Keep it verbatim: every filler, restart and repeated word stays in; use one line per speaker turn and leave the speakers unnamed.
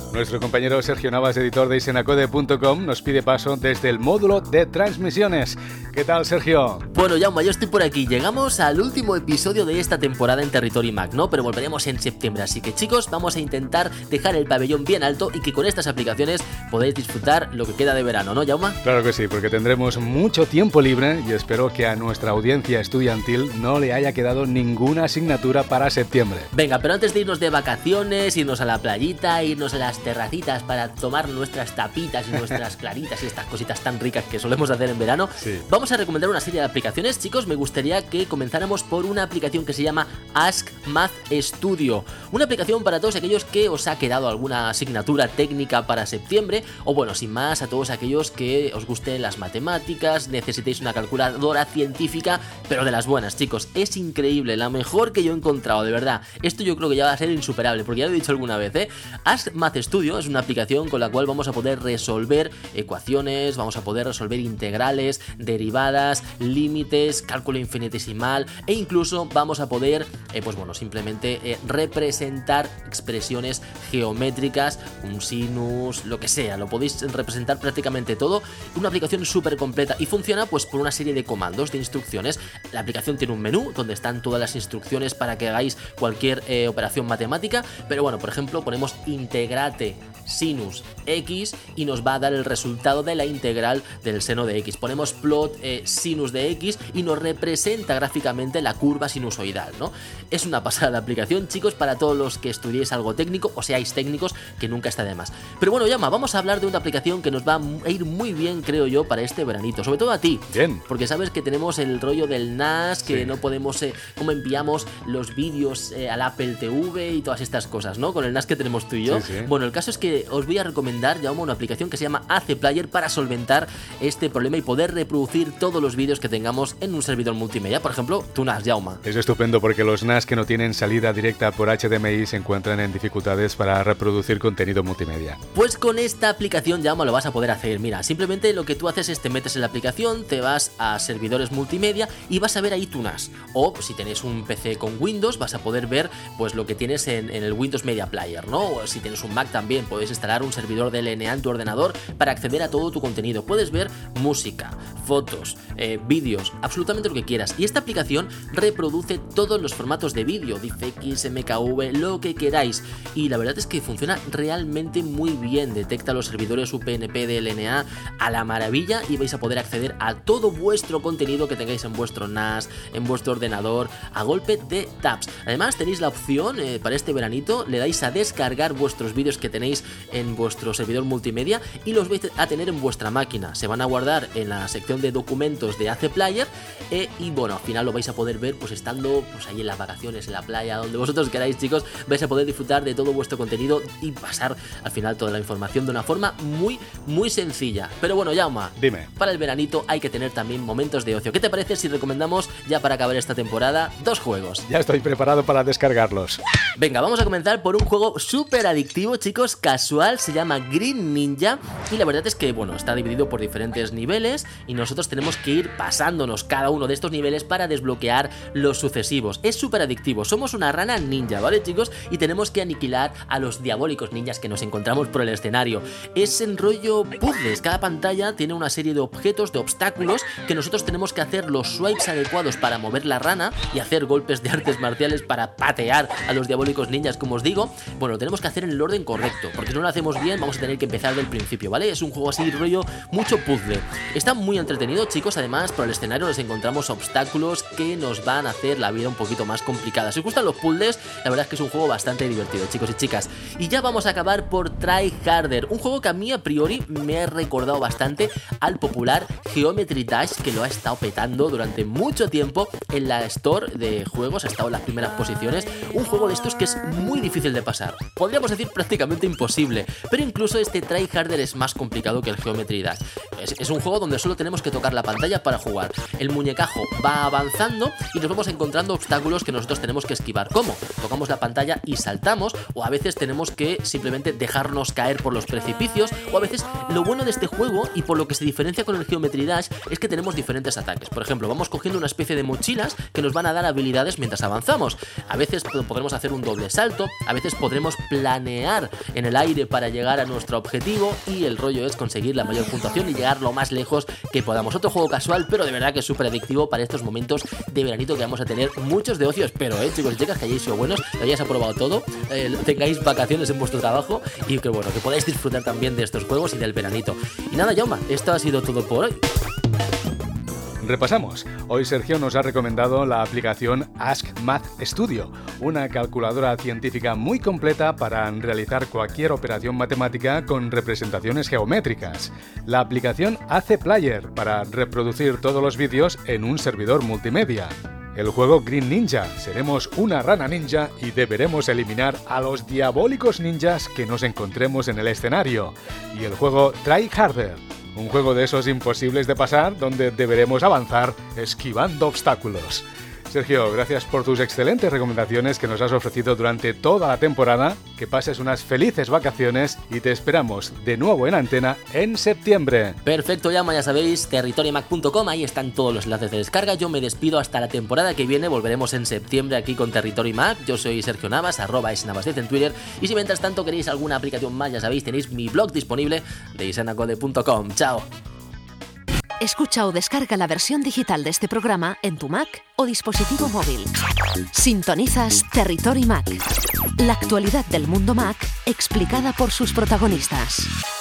Nuestro compañero Sergio Navas, editor de isenacode punto com, nos pide paso desde el módulo de transmisiones. ¿Qué tal, Sergio?
Bueno, Jaume, yo estoy por aquí. Llegamos al último episodio de esta temporada en Territory Mac, ¿no? Pero volveremos en septiembre, así que chicos, vamos a intentar dejar el pabellón bien alto y que con estas aplicaciones podáis disfrutar lo que queda de verano, ¿no, Jaume?
Claro que sí, porque tendremos mucho tiempo libre y espero que a nuestra audiencia estudiantil no le haya quedado ninguna asignatura para septiembre.
Venga, pero antes de irnos de vacaciones, irnos a la playita, irnos a las terracitas para tomar nuestras tapitas y nuestras claritas y estas cositas tan ricas que solemos hacer en verano,
sí.
Vamos a recomendar una serie de aplicaciones. Chicos, me gustaría que comenzáramos por una aplicación que se llama Ask Math Studio, una aplicación para todos aquellos que os ha quedado alguna asignatura técnica para septiembre, o bueno, sin más, a todos aquellos que os gusten las matemáticas, necesitéis una calculadora científica, pero de las buenas, chicos. Es increíble, la mejor que yo he encontrado, de verdad. Esto yo creo que ya va a ser insuperable, porque ya lo he dicho alguna vez, ¿eh? Ask Math Studio es una aplicación con la cual vamos a poder resolver ecuaciones, vamos a poder resolver integrales, derivadas, límites, cálculo infinitesimal, e incluso vamos a poder, eh, pues bueno, simplemente eh, representar expresiones geométricas, un sinus, lo que sea, lo podéis representar prácticamente todo. Una aplicación súper completa y funciona pues por una serie de comandos, de instrucciones. La aplicación tiene un menú donde están todas las instrucciones para que hagáis cualquier eh, operación matemática, pero bueno, por ejemplo, ponemos integrate sinus x y nos va a dar el resultado de la integral del seno de x. Ponemos plot eh, sinus de x y nos representa gráficamente la curva sinusoidal, ¿no? Es una pasada de aplicación, chicos, para todos los que estudiéis algo técnico o seáis técnicos, que nunca está de más. Pero bueno, Llama, vamos a hablar de una aplicación que nos va a ir muy bien, creo yo, para este veranito, sobre todo a ti.
Bien.
Porque sabes que tenemos el rollo del N A S, que
sí.
no podemos, eh, cómo enviamos los vídeos eh, al Apple T V y todas estas cosas, ¿no? Con el N A S que tenemos tú y yo.
Sí, sí.
Bueno, el caso es que os voy a recomendar, Jaume, una aplicación que se llama A C Player para solventar este problema y poder reproducir todos los vídeos que tengamos en un servidor multimedia. Por ejemplo, tu N A S, Jaume.
Es estupendo porque los N A S que no tienen salida directa por H D M I se encuentran en dificultades para reproducir contenido multimedia.
Pues con esta aplicación, Jaume, lo vas a poder hacer. Mira, simplemente lo que tú haces es te metes en la aplicación, te vas a servidores multimedia y vas a ver ahí tu N A S. O si tenéis un P C con Windows, vas a poder ver pues lo que tienes en, en el Windows Media Player, ¿no? O si tienes un Mac también, podéis instalar un servidor de L N A en tu ordenador para acceder a todo tu contenido. Puedes ver música, fotos, eh, vídeos, absolutamente lo que quieras. Y esta aplicación reproduce todos los formatos de vídeo, DivX, M K V, lo que queráis. Y la verdad es que funciona realmente muy bien. Detecta los servidores U P N P de L N A a la maravilla y vais a poder acceder a todo vuestro contenido que tengáis en vuestro N A S, en vuestro ordenador, a golpe de taps. Además tenéis la opción eh, para este veranito, le dais a descargar vuestros vídeos que tenéis en vuestro servidor multimedia y los vais a tener en vuestra máquina. Se van a guardar en la sección de documentos de A C Player eh, y bueno, al final lo vais a poder ver pues estando pues ahí en las vacaciones, en la playa, donde vosotros queráis, chicos. Vais a poder disfrutar de todo vuestro contenido y pasar al final toda la información de una forma muy, muy sencilla. Pero bueno, Jaume,
dime.
Para el veranito hay que tener también momentos de ocio. ¿Qué te parece si recomendamos, ya para acabar esta temporada, dos juegos?
Ya estoy preparado para descargarlos.
Venga, vamos a comenzar por un juego súper adictivo, chicos, casual, se llama Green Ninja y la verdad es que, bueno, está dividido por diferentes niveles y nosotros tenemos que ir pasándonos cada uno de estos niveles para desbloquear los sucesivos. Es súper adictivo, somos una rana ninja, ¿vale, chicos? Y tenemos que aniquilar a los diabólicos ninjas que nos encontramos por el escenario. Es en rollo puzzles, cada pantalla tiene una serie de objetos, de obstáculos que nosotros tenemos que hacer los swipes adecuados para mover la rana y hacer golpes de artes marciales para patear a los diabólicos ninjas, como os digo. Bueno, lo tenemos que hacer en el orden correcto, porque si no lo hacemos bien vamos a tener que empezar del principio, ¿vale? Es un juego así, rollo, mucho puzzle. Está muy entretenido, chicos. Además, por el escenario nos encontramos obstáculos que nos van a hacer la vida un poquito más complicada. Si os gustan los puzzles, la verdad es que es un juego bastante divertido, chicos y chicas. Y ya vamos a acabar por Try Harder, un juego que a mí a priori me ha recordado bastante al popular Geometry Dash, que lo ha estado petando durante mucho tiempo en la Store de juegos, ha estado en las primeras posiciones. Un juego de estos que es muy difícil de pasar, podríamos decir prácticamente imposible, pero incluso este Try Harder es más complicado que el Geometry Dash. Es, es un juego donde solo tenemos que tocar la pantalla para jugar. El muñecajo va avanzando y nos vamos encontrando obstáculos que nosotros tenemos que esquivar. ¿Cómo? Tocamos la pantalla y saltamos, o a veces tenemos que simplemente dejarnos caer por los precipicios, o a veces lo bueno de este juego y por lo que se diferencia con el Geometry Dash es que tenemos diferentes ataques. Por ejemplo, vamos cogiendo una especie de mochilas que nos van a dar habilidades mientras avanzamos. A veces podremos hacer un doble salto, a veces podremos planear en el aire para llegar a nuestro objetivo y el rollo es conseguir la mayor puntuación y llegar lo más lejos que podamos. Otro juego casual, pero de verdad que es súper adictivo para estos momentos de veranito que vamos a tener muchos de ocio. Espero, eh, chicos y chicas, que hayáis sido buenos, que hayáis aprobado todo, eh, tengáis vacaciones en vuestro trabajo y que bueno, que podáis disfrutar también de estos juegos y del veranito. Y nada, Jaume, esto ha sido todo por hoy.
Repasamos. Hoy Sergio nos ha recomendado la aplicación Ask Math Studio, una calculadora científica muy completa para realizar cualquier operación matemática con representaciones geométricas. La aplicación A C Player para reproducir todos los vídeos en un servidor multimedia. El juego Green Ninja. Seremos una rana ninja y deberemos eliminar a los diabólicos ninjas que nos encontremos en el escenario. Y el juego Try Harder. Un juego de esos imposibles de pasar donde deberemos avanzar esquivando obstáculos. Sergio, gracias por tus excelentes recomendaciones que nos has ofrecido durante toda la temporada. Que pases unas felices vacaciones y te esperamos de nuevo en antena en septiembre.
Perfecto, ya, ya sabéis, territory mac punto com, ahí están todos los enlaces de descarga. Yo me despido hasta la temporada que viene, volveremos en septiembre aquí con Territory Mac. Yo soy Sergio Navas, arroba snavasdez en Twitter. Y si mientras tanto queréis alguna aplicación más, ya sabéis, tenéis mi blog disponible de isanacode punto com. Chao.
Escucha o descarga la versión digital de este programa en tu Mac o dispositivo móvil. Sintonizas Territory Mac, la actualidad del mundo Mac explicada por sus protagonistas.